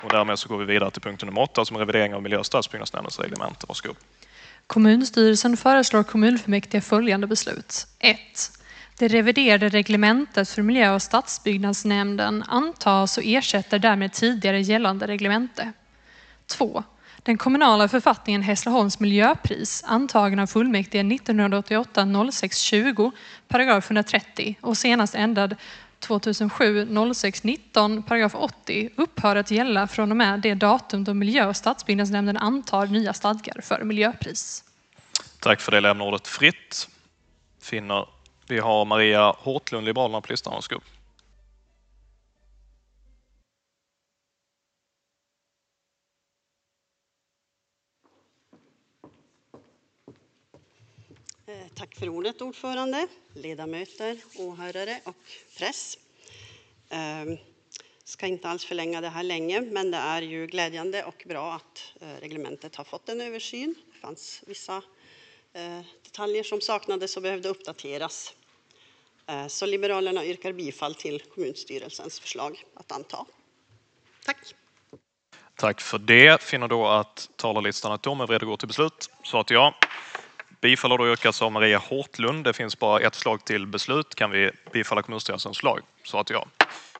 Och därmed så går vi vidare till punkt nummer 8 som är revidering av miljö- och stadsbyggnadsnämndens reglemente. Varsågod. Kommunstyrelsen föreslår kommunfullmäktige följande beslut. 1. Det reviderade reglementet för miljö- och stadsbyggnadsnämnden antas och ersätter därmed tidigare gällande reglemente. 2. Den kommunala författningen Hässleholms miljöpris antagen av fullmäktige 1988-06-20, paragraf 130 och senast ändrad 2007-06-19, paragraf 80 upphör att gälla från och med det datum då miljö- och stadsbyggnadsnämnden antar nya stadgar för miljöpris. Tack för det. Lämnar ordet fritt. Vi har Maria Hårtlund, Liberalerna, på listan. Varsågod. Tack för ordet, ordförande, ledamöter, åhörare och press. Ska inte alls förlänga det här länge, men det är ju glädjande och bra att reglementet har fått en översyn. Det fanns vissa detaljer som saknades och behövde uppdateras. Så Liberalerna yrkar bifall till kommunstyrelsens förslag att anta. Tack. Tack för det. Finner då att talarlistan är tom och är redo att gå till beslut. Så att ja. Bifall då yrkas av Maria Hårtlund. Det finns bara ett slag till beslut. Kan vi bifalla kommunstyrelsens förslag? Så att ja.